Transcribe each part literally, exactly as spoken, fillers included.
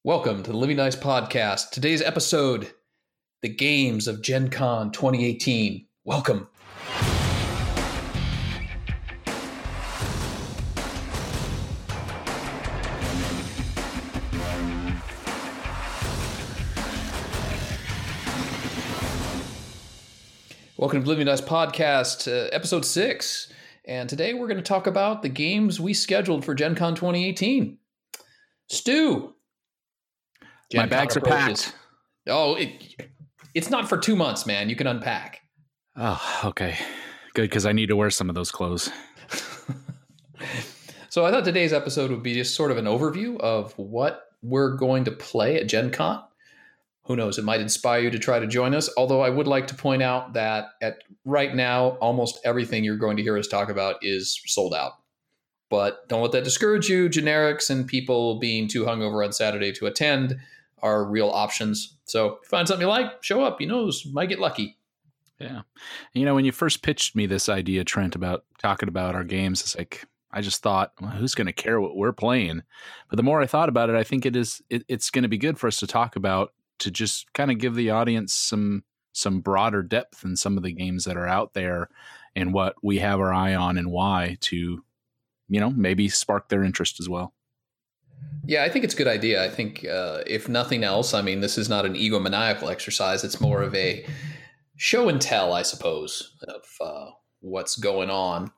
Welcome to the Living Nice podcast. Today's episode, the games of Gen Con twenty eighteen. Welcome. Welcome to the Living Nice podcast, uh, episode six. And today we're going to talk about the games we scheduled for Gen Con twenty eighteen. Stu. Gen My bags are packed. Oh, it, it's not for two months, man. You can unpack. Oh, okay. Good, because I need to wear some of those clothes. So I thought today's episode would be just sort of an overview of what we're going to play at Gen Con. Who knows? It might inspire you to try to join us. Although I would like to point out that at right now, almost everything you're going to hear us talk about is sold out. But don't let that discourage you. Generics and people being too hungover on Saturday to attend are real options. So if you find something you like, show up. You know, might get lucky. Yeah. You know, when you first pitched me this idea, Trent, about talking about our games, it's like, I just thought, well, who's going to care what we're playing? But the more I thought about it, I think it is, it, it's going to be good for us to talk about, to just kind of give the audience some, some broader depth in some of the games that are out there and what we have our eye on and why, to, you know, maybe spark their interest as well. Yeah, I think it's a good idea. I think uh, if nothing else, I mean, this is not an egomaniacal exercise. It's more of a show and tell, I suppose, of uh, what's going on.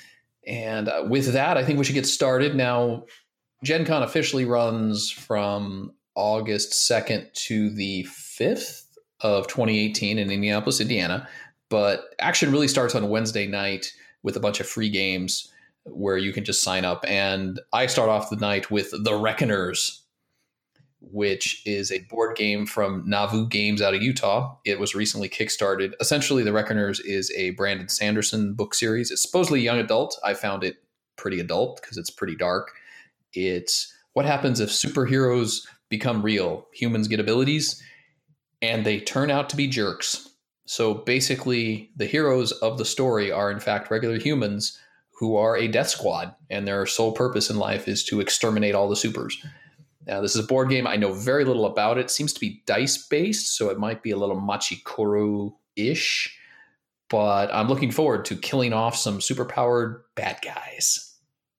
And uh, with that, I think we should get started. Now, Gen Con officially runs from August second to the fifth of twenty eighteen in Indianapolis, Indiana. But action really starts on Wednesday night with a bunch of free games where you can just sign up. And I start off the night with The Reckoners, which is a board game from Nauvoo Games out of Utah. It was recently kickstarted. Essentially, The Reckoners is a Brandon Sanderson book series. It's supposedly young adult. I found it pretty adult because it's pretty dark. It's what happens if superheroes become real. Humans get abilities, and they turn out to be jerks. So basically, the heroes of the story are, in fact, regular humans who are a death squad, and their sole purpose in life is to exterminate all the supers. Now, this is a board game. I know very little about it. It seems to be dice-based, so it might be a little Machikoro-ish, but I'm looking forward to killing off some superpowered bad guys.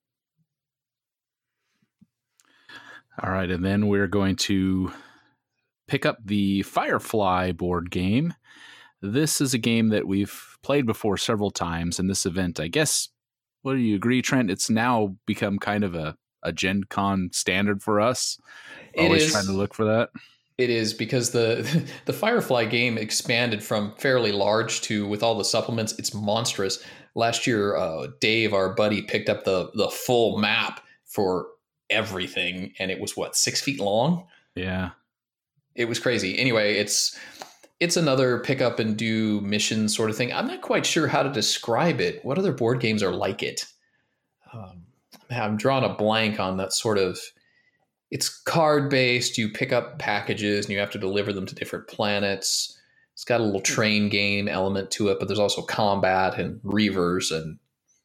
All right, and then we're going to pick up the Firefly board game. This is a game that we've played before several times in this event. I guess, what do you agree, Trent? It's now become kind of a, a Gen Con standard for us. It Always is. Trying to look for that. It is, because the the Firefly game expanded from fairly large to, with all the supplements, it's monstrous. Last year, uh, Dave, our buddy, picked up the the full map for everything, and it was, what, six feet long? Yeah. It was crazy. Anyway, it's it's another pick up and do mission sort of thing. I'm not quite sure how to describe it. What other board games are like it? Um, I'm drawing a blank on that sort of. It's card based. You pick up packages and you have to deliver them to different planets. It's got a little train game element to it, but there's also combat and Reavers and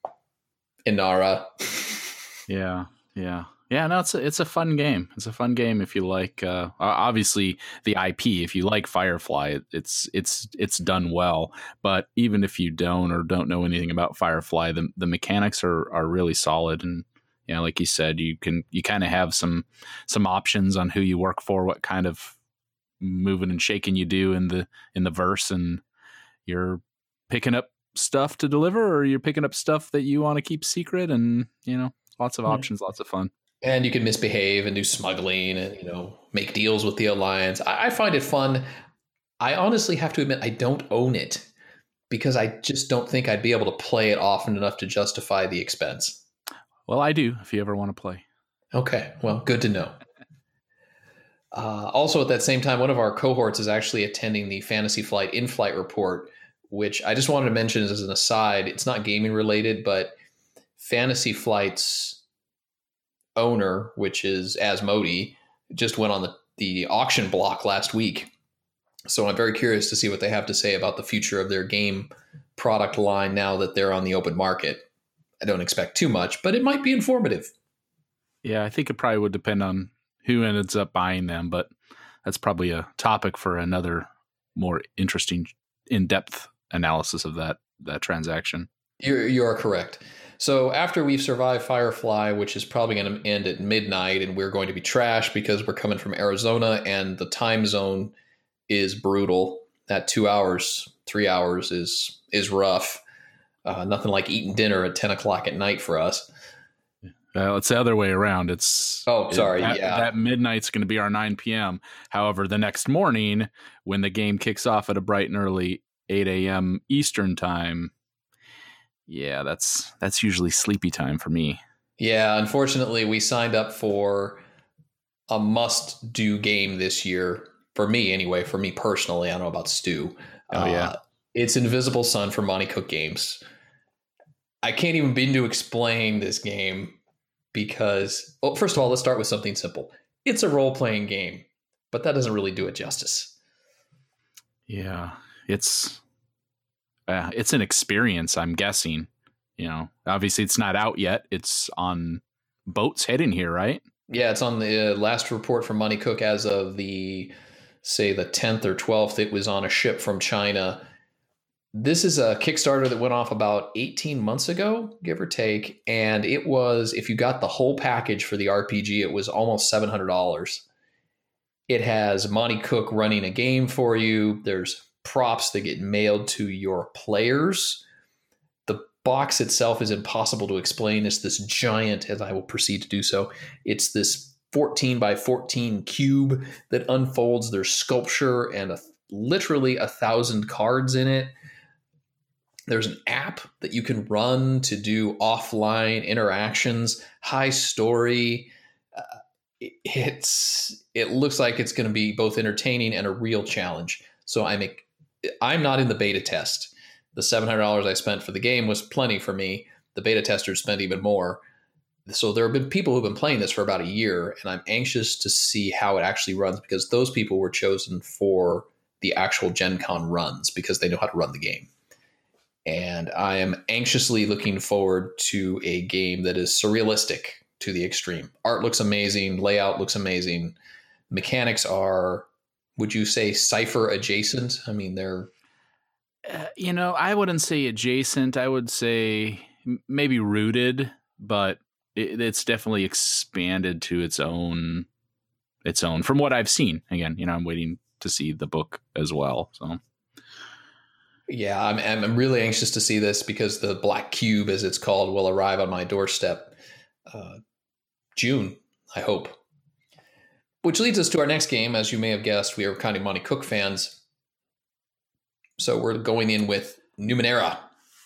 Inara. Yeah, yeah. Yeah, no, it's a, it's a fun game. It's a fun game if you like, uh, obviously the I P, if you like Firefly, it, it's it's it's done well. But even if you don't or don't know anything about Firefly, the the mechanics are are really solid. And, you know, like you said, you can you kind of have some some options on who you work for, what kind of moving and shaking you do in the in the verse, and you're picking up stuff to deliver, or you're picking up stuff that you want to keep secret, and, you know, lots of Yeah. options, lots of fun. And you can misbehave and do smuggling and, you know, make deals with the Alliance. I, I find it fun. I honestly have to admit, I don't own it because I just don't think I'd be able to play it often enough to justify the expense. Well, I do, if you ever want to play. Okay, well, good to know. Uh, also, at that same time, one of our cohorts is actually attending the Fantasy Flight in-flight report, which I just wanted to mention as an aside. It's not gaming related, but Fantasy Flight's owner, which is Asmodee, just went on the, the auction block last week. So I'm very curious to see what they have to say about the future of their game product line now that they're on the open market. I don't expect too much, but it might be informative. Yeah, I think it probably would depend on who ends up buying them, but that's probably a topic for another more interesting, in-depth analysis of that that transaction. You're, you are correct. So after we've survived Firefly, which is probably going to end at midnight, and we're going to be trashed because we're coming from Arizona and the time zone is brutal. That two hours, three hours is is rough. Uh, nothing like eating dinner at ten o'clock at night for us. Well, it's the other way around. It's oh, sorry, it, that, yeah. That midnight's going to be our nine p.m. However, the next morning, when the game kicks off at a bright and early eight a.m. Eastern time, yeah, that's that's usually sleepy time for me. Yeah, unfortunately, we signed up for a must-do game this year. For me, anyway, for me personally, I don't know about Stu. Oh, yeah. Uh, it's Invisible Sun from Monte Cook Games. I can't even begin to explain this game because, well, first of all, let's start with something simple. It's a role-playing game, but that doesn't really do it justice. Yeah, it's uh, it's an experience, I'm guessing. You know, obviously it's not out yet. It's on boats heading here, right? Yeah, it's on the uh, last report from Monte Cook as of the, say, the tenth or twelfth. It was on a ship from China. This is a Kickstarter that went off about eighteen months ago, give or take. And it was, if you got the whole package for the R P G, it was almost seven hundred dollars. It has Monte Cook running a game for you. There's props that get mailed to your players. The box itself is impossible to explain. It's this giant, as I will proceed to do so. It's this fourteen by fourteen cube that unfolds. There's sculpture and a, literally a thousand cards in it. There's an app that you can run to do offline interactions, high story. Uh, it's it looks like it's going to be both entertaining and a real challenge. So I'm I'm not in the beta test. The seven hundred dollars I spent for the game was plenty for me. The beta testers spent even more. So there have been people who've been playing this for about a year, and I'm anxious to see how it actually runs because those people were chosen for the actual Gen Con runs because they know how to run the game. And I am anxiously looking forward to a game that is surrealistic to the extreme. Art looks amazing. Layout looks amazing. Mechanics are, would you say, Cypher adjacent? I mean, they're... Uh, you know, I wouldn't say adjacent. I would say maybe rooted, but it, it's definitely expanded to its own, its own, from what I've seen. Again, you know, I'm waiting to see the book as well, so... Yeah, I'm, I'm really anxious to see this because the Black Cube, as it's called, will arrive on my doorstep uh, June, I hope. Which leads us to our next game. As you may have guessed, we are kind of Monte Cook fans. So we're going in with Numenera.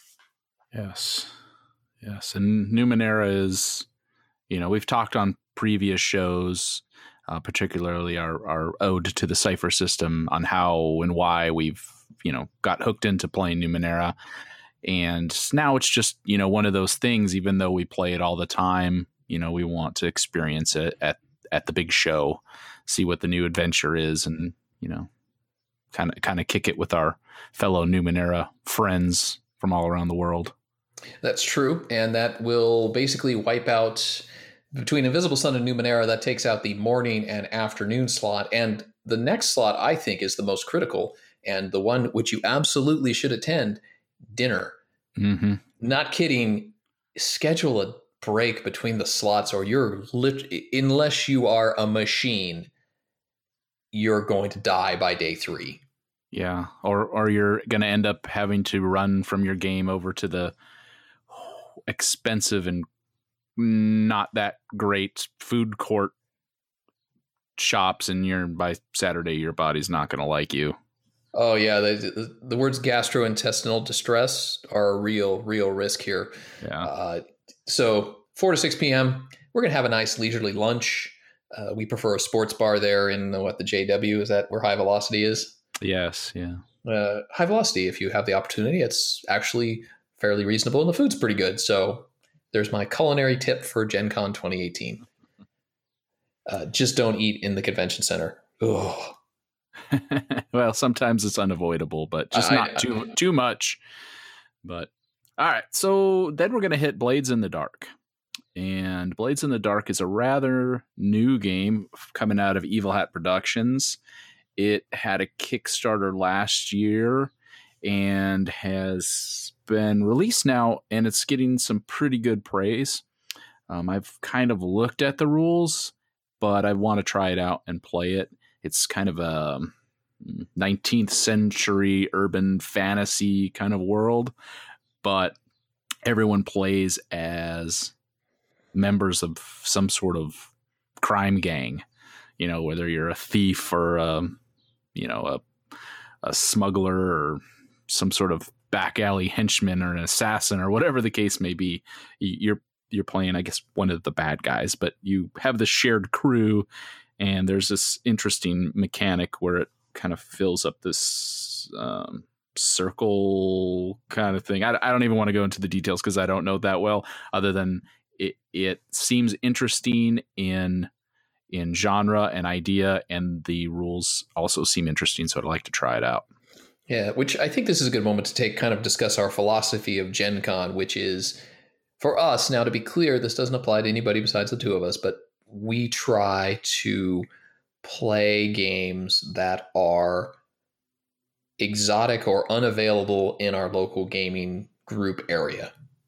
Yes. Yes. And Numenera is, you know, we've talked on previous shows, uh, particularly our, our ode to the Cypher system, on how and why we've, you know, got hooked into playing Numenera. And now it's just, you know, one of those things, even though we play it all the time, you know, we want to experience it at, at the big show, see what the new adventure is, and, you know, kind of, kind of kick it with our fellow Numenera friends from all around the world. That's true. And that will basically wipe out, between Invisible Sun and Numenera, that takes out the morning and afternoon slot. And the next slot, I think, is the most critical, and the one which you absolutely should attend, dinner. Mm-hmm. Not kidding. Schedule a break between the slots, or you're lit- unless you are a machine, you're going to die by day three. Yeah, or or you're going to end up having to run from your game over to the expensive and not that great food court shops, and you're by Saturday your body's not going to like you. Oh yeah, the, the words gastrointestinal distress are a real, real risk here. Yeah. Uh, so four to six p.m., we're gonna have a nice leisurely lunch. Uh, we prefer a sports bar there in the, what the J W is that where High Velocity is. Yes. Yeah. Uh, High Velocity, if you have the opportunity, it's actually fairly reasonable and the food's pretty good. So there's my culinary tip for Gen Con twenty eighteen. Uh, just don't eat in the convention center. Ugh. Well, sometimes it's unavoidable, but just I, not I, too too much. But all right, so then we're gonna hit Blades in the Dark, And Blades in the Dark is a rather new game coming out of Evil Hat Productions. It had a Kickstarter last year and has been released now, and it's getting some pretty good praise. Um, I've kind of looked at the rules, but I want to try it out and play it. It's kind of a nineteenth century urban fantasy kind of world, but everyone plays as members of some sort of crime gang, you know, whether you're a thief or, a, you know, a, a smuggler or some sort of back alley henchman or an assassin or whatever the case may be. You're, you're playing, I guess, one of the bad guys, but you have the shared crew, and there's this interesting mechanic where it kind of fills up this, um, circle kind of thing. I, I don't even want to go into the details because I don't know that well, other than it it seems interesting in in genre and idea, and the rules also seem interesting, so I'd like to try it out. Yeah, which I think this is a good moment to take kind of discuss our philosophy of Gen Con, which is, for us, now to be clear, this doesn't apply to anybody besides the two of us, but we try to play games that are exotic or unavailable in our local gaming group area.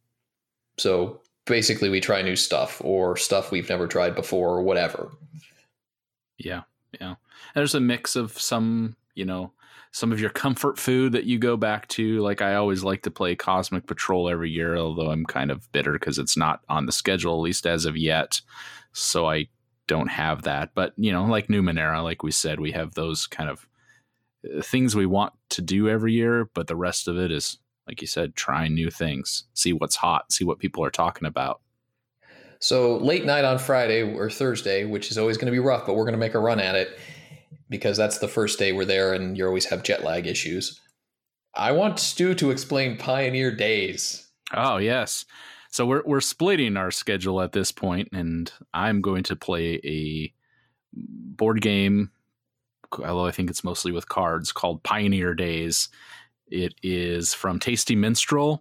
So basically we try new stuff or stuff we've never tried before or whatever. Yeah. Yeah. There's a mix of some, you know, some of your comfort food that you go back to. Like, I always like to play Cosmic Patrol every year, although I'm kind of bitter because it's not on the schedule, at least as of yet. So I don't have that. But, you know, like Numenera, like we said, we have those kind of things we want to do every year, but the rest of it is, like you said, trying new things, see what's hot, see what people are talking about. So late night on Friday or Thursday, which is always going to be rough, but we're going to make a run at it because that's the first day we're there and you always have jet lag issues. I want Stu to explain Pioneer Days. Oh, yes. So we're we're splitting our schedule at this point, and I'm going to play a board game, although I think it's mostly with cards, called Pioneer Days. It is from Tasty Minstrel,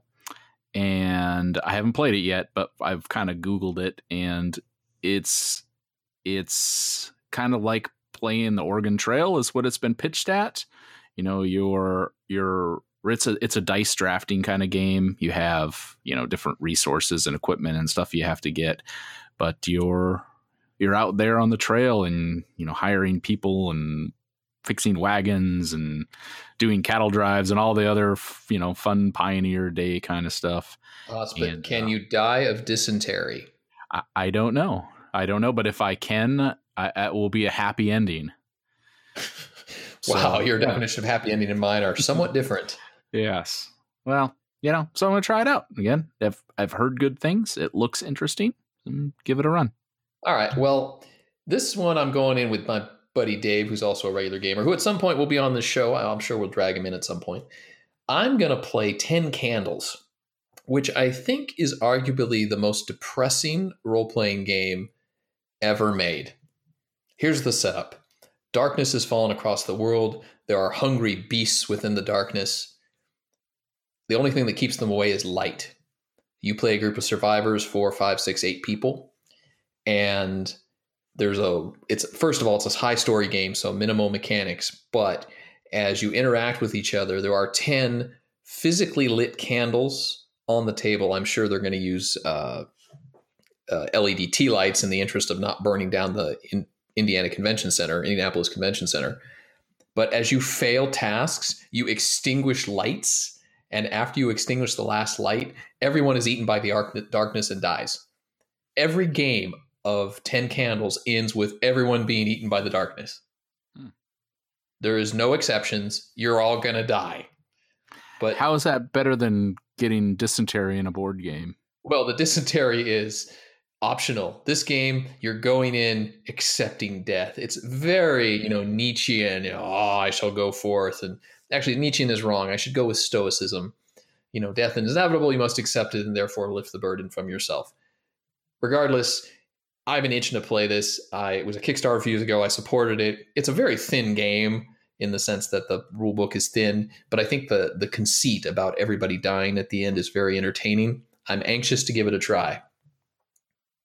and I haven't played it yet, but I've kind of Googled it, and it's it's kind of like playing the Oregon Trail is what it's been pitched at. You know, you're you're it's a it's a dice drafting kind of game. You have, you know, different resources and equipment and stuff you have to get, but you're you're out there on the trail and, you know, hiring people and fixing wagons and doing cattle drives and all the other, you know, fun Pioneer Day kind of stuff. Awesome. And, can uh, you die of dysentery? I, I don't know. I don't know. But if I can, I, it will be a happy ending. Wow. So, your yeah. definition of happy ending and mine are somewhat different. Yes. Well, you know, so I'm going to try it out again. I've, I've heard good things. It looks interesting. And give it a run. All right. Well, this one I'm going in with my buddy Dave, who's also a regular gamer, who at some point will be on the show. I'm sure we'll drag him in at some point. I'm going to play ten Candles, which I think is arguably the most depressing role-playing game ever made. Here's the setup. Darkness has fallen across the world. There are hungry beasts within the darkness. The only thing that keeps them away is light. You play a group of survivors, four, five, six, eight people, and there's a, it's, first of all, it's a high story game, so minimal mechanics, but as you interact with each other, there are ten physically lit candles on the table. I'm sure they're going to use uh, uh, L E D tea lights in the interest of not burning down the in Indiana Convention Center, Indianapolis Convention Center. But as you fail tasks, you extinguish lights, and after you extinguish the last light, everyone is eaten by the darkness and dies. Every game of ten Candles ends with everyone being eaten by the darkness. Hmm. There is no exceptions. You're all going to die. But how is that better than getting dysentery in a board game? Well, the dysentery is optional. This game, you're going in accepting death. It's very, you know, Nietzschean. You know, oh, I shall go forth. And actually, Nietzschean is wrong. I should go with Stoicism. You know, death is inevitable. You must accept it and therefore lift the burden from yourself. Regardless, I've been itching to play this. I, it was a Kickstarter a few years ago. I supported it. It's a very thin game in the sense that the rule book is thin, but I think the the conceit about everybody dying at the end is very entertaining. I'm anxious to give it a try.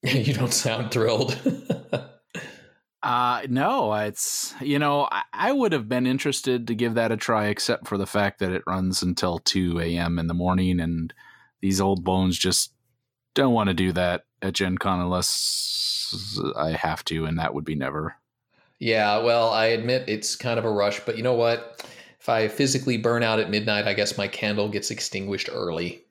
You don't sound thrilled. Uh, no, it's, you know, I, I would have been interested to give that a try, except for the fact that it runs until two a.m. in the morning, and these old bones just don't want to do that at Gen Con unless I have to, and that would be never. Yeah, well, I admit it's kind of a rush, but you know what? If I physically burn out at midnight, I guess my candle gets extinguished early.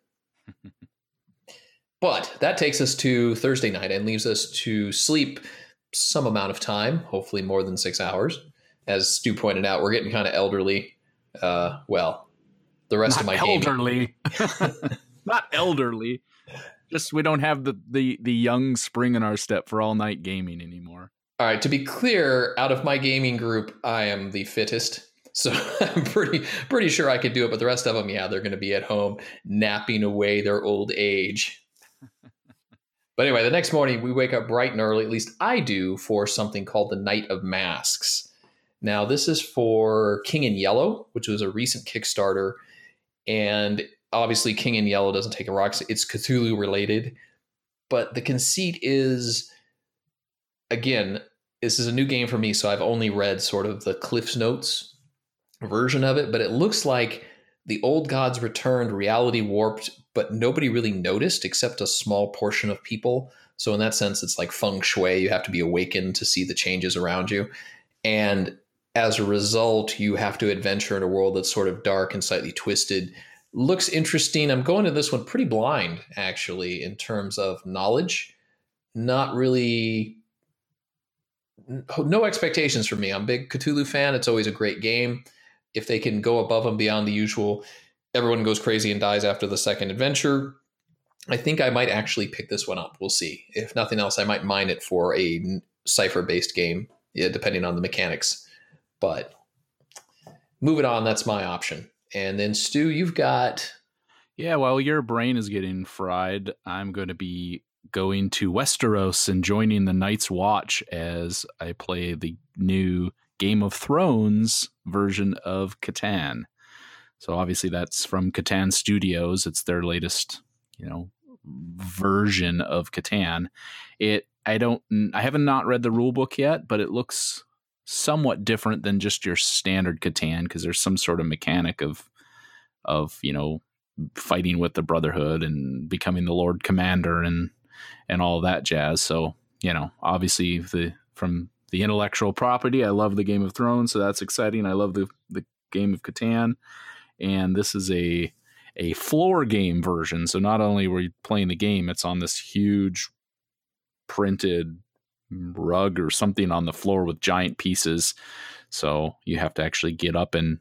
But that takes us to Thursday night and leaves us to sleep some amount of time, hopefully more than six hours. As Stu pointed out, we're getting kind of elderly. Uh, well, the rest Not of my elderly. Not elderly. Just we don't have the, the, the young spring in our step for all night gaming anymore. All right, to be clear, out of my gaming group, I am the fittest. So I'm pretty pretty sure I could do it. But the rest of them, yeah, they're going to be at home napping away their old age. But anyway, the next morning we wake up bright and early, at least I do, for something called the Night of Masks. Now, this is for King in Yellow, which was a recent Kickstarter. And obviously, King in Yellow doesn't take a rock. It's Cthulhu related. But the conceit is, again, this is a new game for me, so I've only read sort of the Cliff's Notes version of it. But it looks like the old gods returned, reality warped, but nobody really noticed except a small portion of people. So in that sense, it's like feng shui. You have to be awakened to see the changes around you. And as a result, you have to adventure in a world that's sort of dark and slightly twisted. Looks interesting. I'm going to this one pretty blind, actually, in terms of knowledge. Not really... No expectations for me. I'm a big Cthulhu fan. It's always a great game. If they can go above and beyond the usual, everyone goes crazy and dies after the second adventure, I think I might actually pick this one up. We'll see. If nothing else, I might mine it for a cipher-based game, yeah, depending on the mechanics. But moving on, that's my option. And then, Stu, you've got... Yeah, while your brain is getting fried, I'm going to be going to Westeros and joining the Night's Watch as I play the new Game of Thrones version of Catan. So obviously that's from Catan Studios. It's their latest, you know, version of Catan. It I don't I haven't not read the rule book yet, but it looks somewhat different than just your standard Catan, because there's some sort of mechanic of of, you know, fighting with the Brotherhood and becoming the Lord Commander and and all of that jazz. So, you know, obviously the from the intellectual property, I love the Game of Thrones, so that's exciting. I love the the game of Catan. And this is a a floor game version. So not only were you playing the game, it's on this huge printed rug or something on the floor with giant pieces. So you have to actually get up and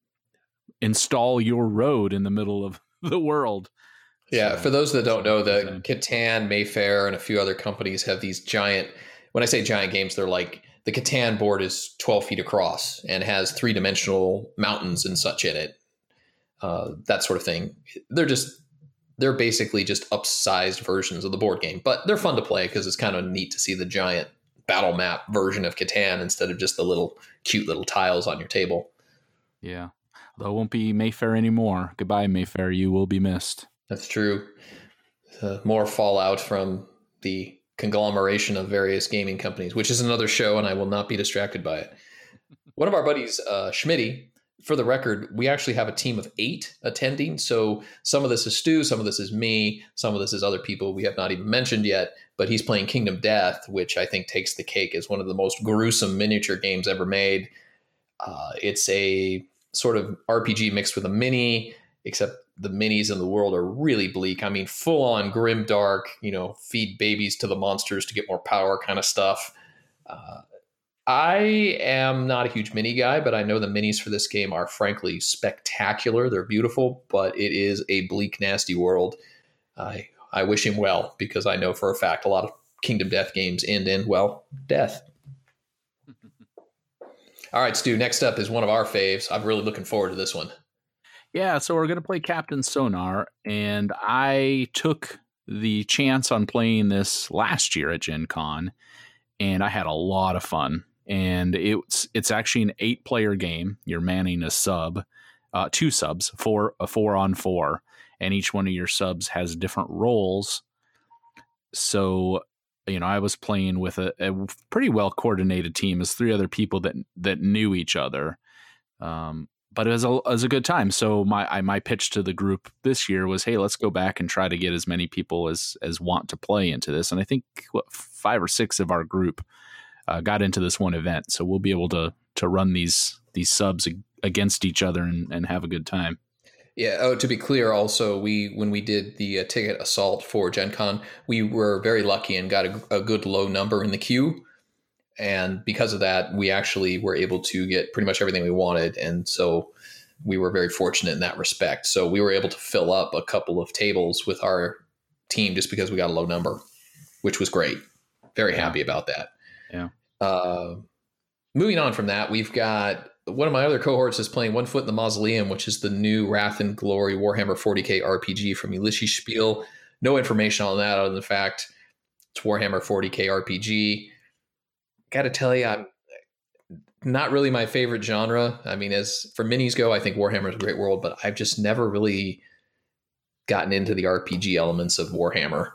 install your road in the middle of the world. Yeah, so, for those that don't know, the Catan, Mayfair, and a few other companies have these giant, when I say giant games, they're like, the Catan board is twelve feet across and has three-dimensional mountains and such in it. Uh, that sort of thing. They're just, they're basically just upsized versions of the board game, but they're fun to play because it's kind of neat to see the giant battle map version of Catan instead of just the little cute little tiles on your table. Yeah. Although it won't be Mayfair anymore. Goodbye, Mayfair. You will be missed. That's true. Uh, more fallout from the conglomeration of various gaming companies, which is another show, and I will not be distracted by it. One of our buddies, uh, Schmitty, for the record, we actually have a team of eight attending. So some of this is Stu, some of this is me, some of this is other people we have not even mentioned yet. But he's playing Kingdom Death, which I think takes the cake as one of the most gruesome miniature games ever made. Uh, it's a sort of R P G mixed with a mini, except the minis in the world are really bleak. I mean, full on grim dark, you know, feed babies to the monsters to get more power kind of stuff. Uh, I am not a huge mini guy, but I know the minis for this game are frankly spectacular. They're beautiful, but it is a bleak, nasty world. I I wish him well, because I know for a fact a lot of Kingdom Death games end in, well, death. All right, Stu, next up is one of our faves. I'm really looking forward to this one. Yeah, so we're going to play Captain Sonar, and I took the chance on playing this last year at Gen Con, and I had a lot of fun. And it's it's actually an eight-player game. You're manning a sub, uh, two subs, four a four on four, and each one of your subs has different roles. So you know, I was playing with a, a pretty well coordinated team. As three other people that that knew each other. Um, but it was a, it was a good time. So my I, my pitch to the group this year was, hey, let's go back and try to get as many people as as want to play into this. And I think what, five or six of our group uh, got into this one event. So we'll be able to to run these these subs against each other and, and have a good time. Yeah. Oh, to be clear, also, we when we did the uh, ticket assault for Gen Con, we were very lucky and got a, a good low number in the queue. And because of that, we actually were able to get pretty much everything we wanted. And so we were very fortunate in that respect. So we were able to fill up a couple of tables with our team just because we got a low number, which was great. Very happy about that. Yeah. Uh, moving on from that, we've got one of my other cohorts is playing One Foot in the Mausoleum, which is the new Wrath and Glory Warhammer forty K R P G from Ulysses Spiel. No information on that other than the fact it's Warhammer forty K R P G. Got to tell you, I'm not really my favorite genre. I mean, as for minis go, I think Warhammer is a great world, but I've just never really gotten into the R P G elements of Warhammer.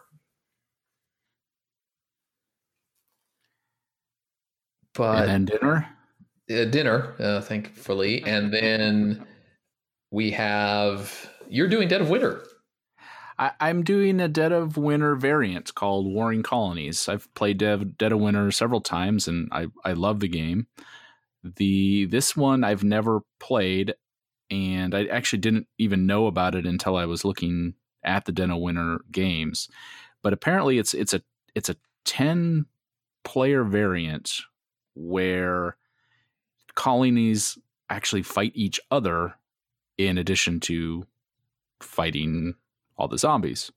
But and then dinner, uh, dinner, uh, thankfully, and then we have you're doing Dead of Winter. I, I'm doing a Dead of Winter variant called Warring Colonies. I've played Dead, Dead of Winter several times, and I, I love the game. The this one I've never played, and I actually didn't even know about it until I was looking at the Dead of Winter games. But apparently, it's it's a it's a ten player variant where colonies actually fight each other in addition to fighting all the zombies.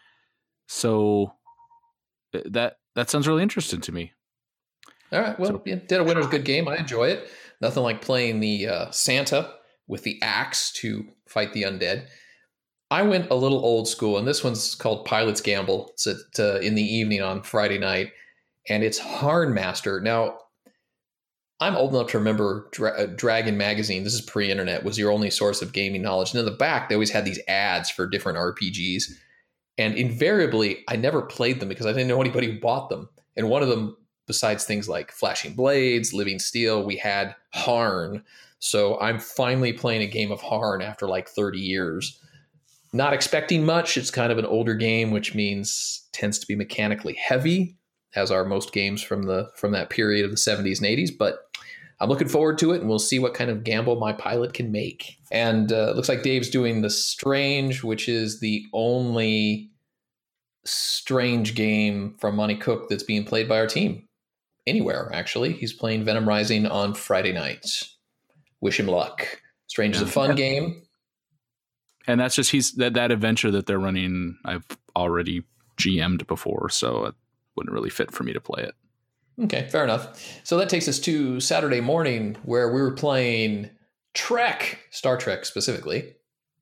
So that that sounds really interesting to me. All right. Well, so, yeah, Dead of Winter is a good game. I enjoy it. Nothing like playing the uh, Santa with the axe to fight the undead. I went a little old school, and this one's called Pilot's Gamble. It's at, uh, in the evening on Friday night, and it's Hardmaster. Now, I'm old enough to remember Dra- Dragon Magazine. This is pre-internet. Was your only source of gaming knowledge. And in the back, they always had these ads for different R P Gs. And invariably, I never played them because I didn't know anybody who bought them. And one of them, besides things like Flashing Blades, Living Steel, we had Harn. So I'm finally playing a game of Harn after like thirty years. Not expecting much. It's kind of an older game, which means tends to be mechanically heavy, as are most games from the from that period of the seventies and eighties. But I'm looking forward to it, and we'll see what kind of gamble my pilot can make. And uh, it looks like Dave's doing The Strange, which is the only Strange game from Monty Cook that's being played by our team. Anywhere, actually. He's playing Venom Rising on Friday nights. Wish him luck. Strange yeah. is a fun game. And that's just he's that, that adventure that they're running, I've already G M'd before, so it wouldn't really fit for me to play it. Okay, fair enough. So that takes us to Saturday morning, where we were playing Trek, Star Trek specifically.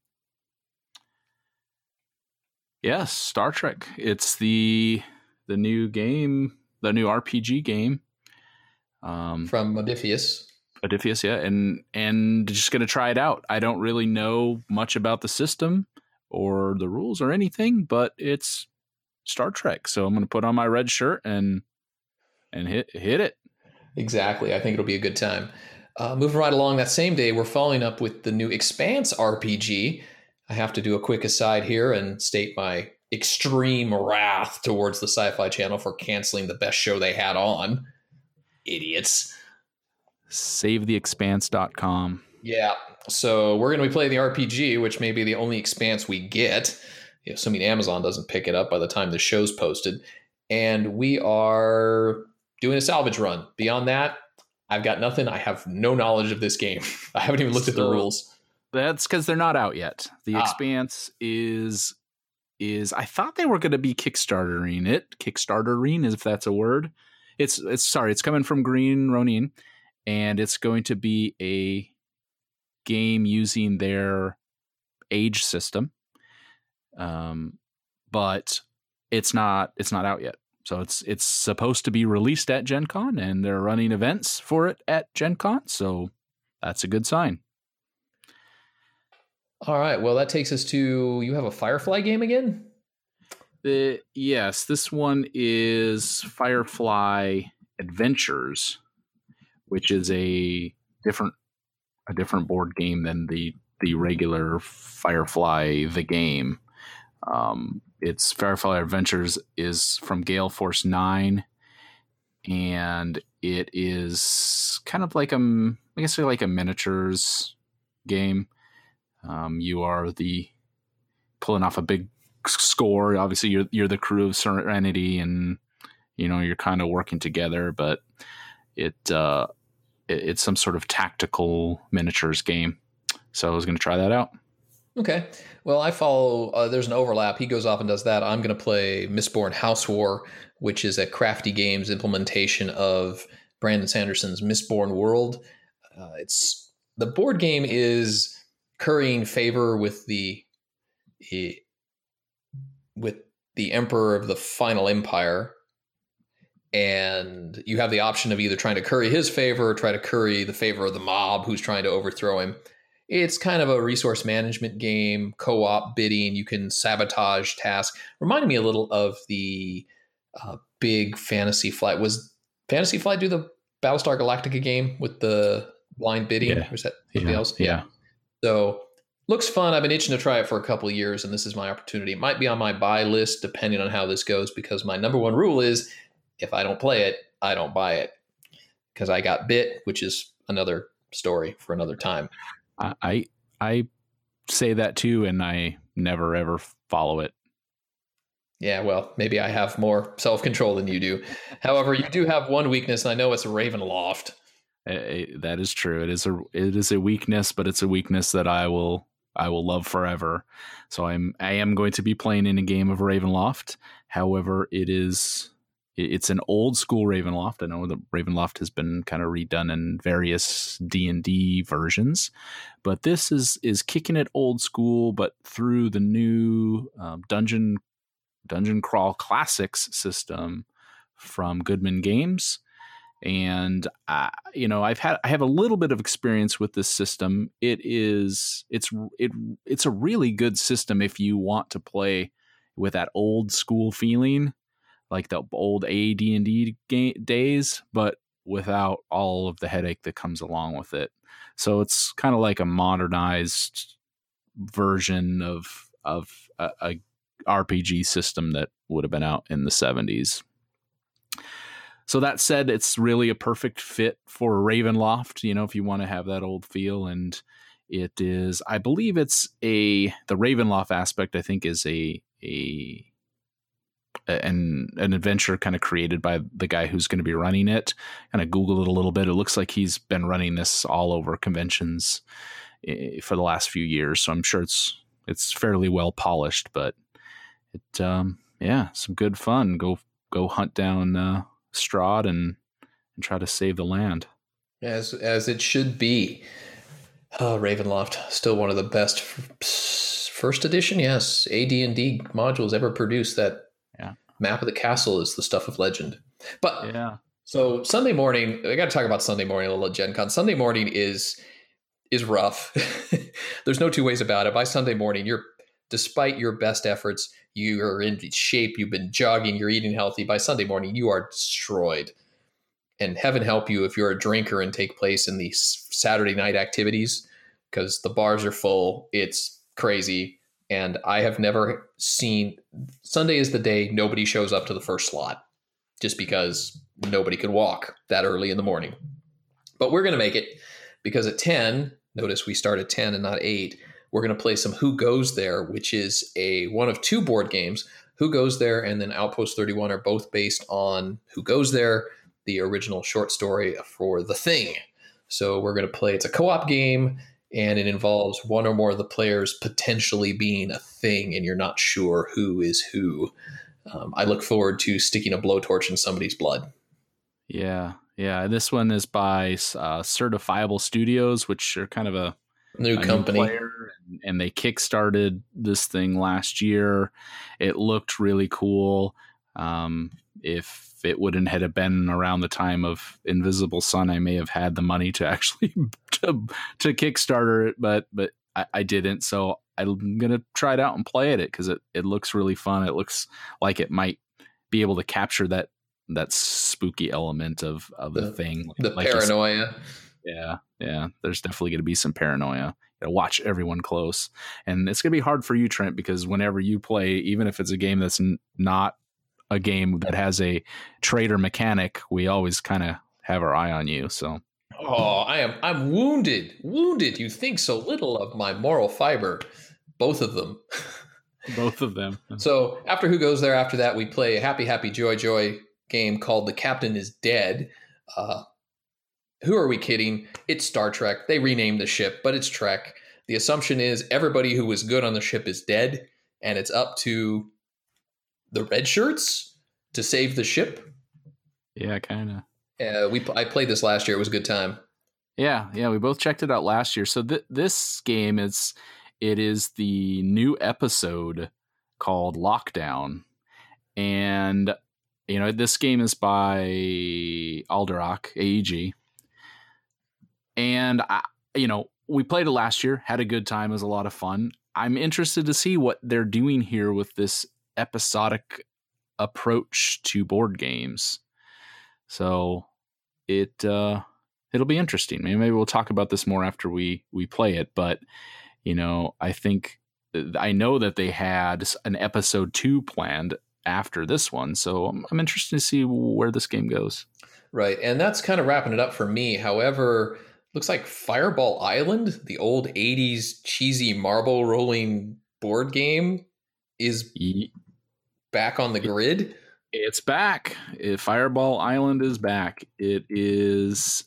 Yes, Star Trek. It's the the new game, the new R P G game. Um, From Modiphius. Modiphius, yeah, and and just gonna try it out. I don't really know much about the system or the rules or anything, but it's Star Trek, so I'm gonna put on my red shirt and and hit hit it. Exactly. I think it'll be a good time. Uh, moving right along that same day, we're following up with the new Expanse R P G. I have to do a quick aside here and state my extreme wrath towards the Sci-Fi Channel for canceling the best show they had on. Idiots. save the expanse dot com. Yeah. So we're going to be playing the R P G, which may be the only Expanse we get, assuming Amazon doesn't pick it up by the time the show's posted. And we are doing a salvage run. Beyond that, I've got nothing. I have no knowledge of this game. I haven't even looked so, at the rules. That's because they're not out yet. The ah. Expanse is is I thought they were going to be Kickstartering it. Kickstartering, if that's a word. It's it's sorry, it's coming from Green Ronin, and it's going to be a game using their age system. Um, but it's not it's not out yet. So it's it's supposed to be released at Gen Con, and they're running events for it at Gen Con. So that's a good sign. All right. Well, that takes us to, you have a Firefly game again? The, yes, this one is Firefly Adventures, which is a different a different board game than the the regular Firefly the game. Um, it's Firefly Adventures is from Gale Force Nine, and it is kind of like a I guess like a miniatures game. Um, you are the pulling off a big score. Obviously, you're you're the crew of Serenity, and you know you're kind of working together. But it, uh, it it's some sort of tactical miniatures game. So I was going to try that out. Okay. Well, I follow. Uh, there's an overlap. He goes off and does that. I'm going to play Mistborn House War, which is a Crafty Games implementation of Brandon Sanderson's Mistborn World. Uh, it's the board game is currying favor with the with the Emperor of the Final Empire, and you have the option of either trying to curry his favor or try to curry the favor of the mob who's trying to overthrow him. It's kind of a resource management game, co-op bidding. You can sabotage tasks. Reminded me a little of the uh, big Fantasy Flight. Was Fantasy Flight do the Battlestar Galactica game with the blind bidding? Yeah. Or is that something yeah. else? Yeah. yeah. So looks fun. I've been itching to try it for a couple of years, and this is my opportunity. It might be on my buy list depending on how this goes, because my number one rule is if I don't play it, I don't buy it, because I got bit, which is another story for another time. I I say that too, and I never ever follow it. Yeah, well, maybe I have more self-control than you do. However, you do have one weakness, and I know it's Ravenloft. Uh, that is true. It is a it is a weakness, but it's a weakness that I will I will love forever. So I'm I am going to be playing in a game of Ravenloft. However, it is it's an old school Ravenloft. I know that Ravenloft has been kind of redone in various D and D versions, but this is is kicking it old school, but through the new um, dungeon dungeon crawl classics system from Goodman Games. And uh, you know, I've had I have a little bit of experience with this system. It is it's it it's a really good system if you want to play with that old school feeling, like the old A D and D days, but without all of the headache that comes along with it. So it's kind of like a modernized version of of a, a R P G system that would have been out in the seventies. So that said, it's really a perfect fit for Ravenloft, you know, if you want to have that old feel. And it is, I believe it's a, the Ravenloft aspect, I think, is a, a, an, an adventure kind of created by the guy who's going to be running it. And I Googled it a little bit. It looks like he's been running this all over conventions for the last few years. So I'm sure it's, it's fairly well polished, but it, um, yeah, some good fun. Go, go hunt down, uh, Strahd and and try to save the land, as as it should be. Oh, Ravenloft, still one of the best f- first edition, yes, A D and D modules ever produced. That yeah. map of the castle is the stuff of legend. But yeah, so Sunday morning, I got to talk about Sunday morning a little at Gen Con. Sunday morning is is rough. There's no two ways about it. By Sunday morning, you're despite your best efforts, you are in shape, you've been jogging, you're eating healthy. By Sunday morning, you are destroyed. And heaven help you if you're a drinker and take place in these Saturday night activities, because the bars are full. It's crazy. And I have never seen, Sunday is the day nobody shows up to the first slot, just because nobody could walk that early in the morning. But we're going to make it, because at ten, notice we start at ten and not eight, we're going to play some Who Goes There, which is a one of two board games. Who Goes There and then Outpost thirty-one are both based on Who Goes There, the original short story for The Thing. So we're going to play, it's a co-op game, and it involves one or more of the players potentially being a thing, and you're not sure who is who. Um, I look forward to sticking a blowtorch in somebody's blood. Yeah, yeah. This one is by uh, Certifiable Studios, which are kind of a new a company. New player, and, and they kickstarted this thing last year. It looked really cool. Um, if it wouldn't have been around the time of Invisible Sun, I may have had the money to actually to, to Kickstarter it, but but I, I didn't. So I'm gonna try it out and play it because it it looks really fun. It looks like it might be able to capture that that spooky element of of the, the thing, the like paranoia. Yeah, yeah. There's definitely going to be some paranoia. You know, watch everyone close, and it's going to be hard for you, Trent, because whenever you play, even if it's a game that's n- not a game that has a traitor mechanic, we always kind of have our eye on you. So, oh, I am I'm wounded, wounded. You think so little of my moral fiber, both of them. Both of them. So after Who Goes There, after that, we play a happy, happy, joy, joy game called The Captain is Dead. Uh, who are we kidding? It's Star Trek. They renamed the ship, but it's Trek. The assumption is everybody who was good on the ship is dead, and it's up to the red shirts to save the ship. Yeah, kind of. Uh, we I played this last year. It was a good time. Yeah, yeah, we both checked it out last year. So th- this game is it is the new episode called Lockdown, and you know this game is by Alderac A E G, and I, you know we played it last year, had a good time, it was a lot of fun. I'm interested to see what they're doing here with this episodic approach to board games. So it uh, it'll be interesting. Maybe, maybe we'll talk about this more after we we play it. But you know, I think I know that they had an episode two planned after this one, so I'm, I'm interested to see where this game goes. Right, and that's kind of wrapping it up for me. However, looks like Fireball Island, the old eighties cheesy marble rolling board game, is back on the grid. It's back. Fireball Island is back. It is.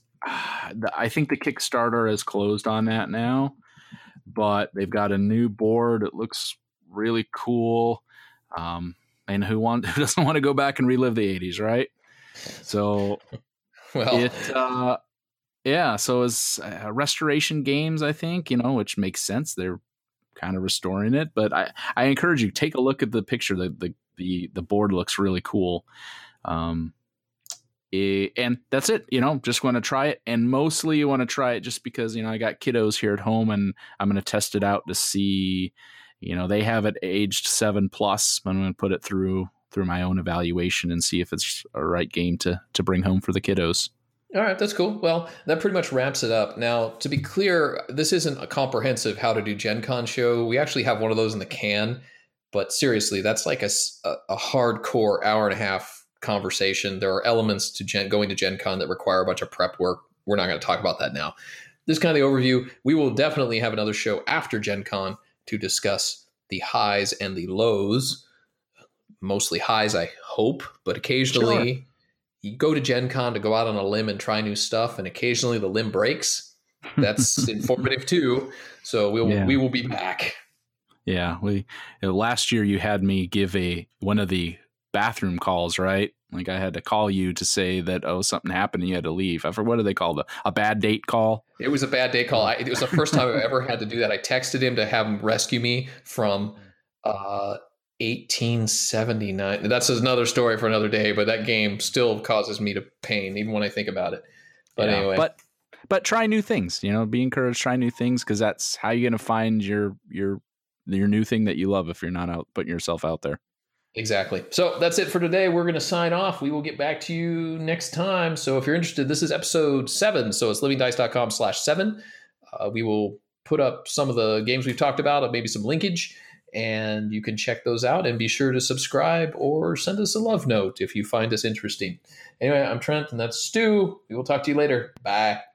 I think the Kickstarter has closed on that now, but they've got a new board. It looks really cool. Um, and who want who doesn't want to go back and relive the eighties, right? So, well, it. Uh, yeah. So it's uh, Restoration Games, I think, you know, which makes sense. They're kind of restoring it, but I, I encourage you, take a look at the picture. The the the, the board looks really cool. Um, it, and that's it. You know, just want to try it, and mostly you want to try it just because you know I got kiddos here at home, and I'm going to test it out to see. You know, they have it aged seven plus. I'm going to put it through through my own evaluation and see if it's a right game to to bring home for the kiddos. All right, that's cool. Well, that pretty much wraps it up. Now, to be clear, this isn't a comprehensive how to do Gen Con show. We actually have one of those in the can, but seriously, that's like a, a hardcore hour and a half conversation. There are elements to Gen, going to Gen Con that require a bunch of prep work. We're not going to talk about that now. This is kind of the overview. We will definitely have another show after Gen Con to discuss the highs and the lows. Mostly highs, I hope, but occasionally... Sure. You go to Gen Con to go out on a limb and try new stuff, and occasionally the limb breaks. That's informative too. So we'll yeah. we will be back. Yeah, we you know, last year you had me give a one of the bathroom calls, right? Like I had to call you to say that oh something happened and you had to leave. I forgot what do they call it? A bad date call? It was a bad date call. I, it was the first time I've ever had to do that. I texted him to have him rescue me from. Uh, eighteen seventy-nine. That's another story for another day, but that game still causes me to pain even when I think about it. But yeah, anyway, but but try new things. You know, be encouraged. Try new things because that's how you're going to find your your your new thing that you love. If you're not out putting yourself out there. Exactly. So that's it for today. We're going to sign off. We will get back to you next time. So if you're interested, this is episode seven. So it's living dice dot com slash seven. Uh, we will put up some of the games we've talked about, maybe some linkage. And you can check those out and be sure to subscribe or send us a love note if you find us interesting. Anyway, I'm Trent and that's Stu. We will talk to you later. Bye.